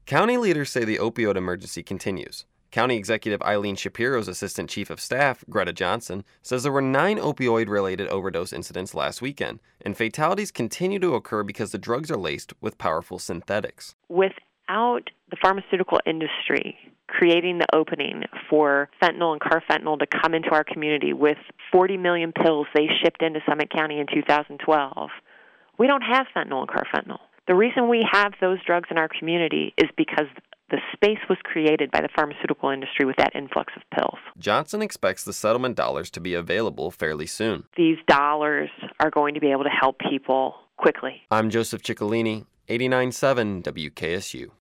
County leaders say the opioid emergency continues. County Executive Eileen Shapiro's Assistant Chief of Staff, Greta Johnson, says there were 9 opioid-related overdose incidents last weekend, and fatalities continue to occur because the drugs are laced with powerful synthetics. Without the pharmaceutical industry creating the opening for fentanyl and carfentanil to come into our community with 40 million pills they shipped into Summit County in 2012, we don't have fentanyl and carfentanil. The reason we have those drugs in our community is because the space was created by the pharmaceutical industry with that influx of pills. Johnson expects the settlement dollars to be available fairly soon. These dollars are going to be able to help people quickly. I'm Joseph Ciccolini, 89.7 WKSU.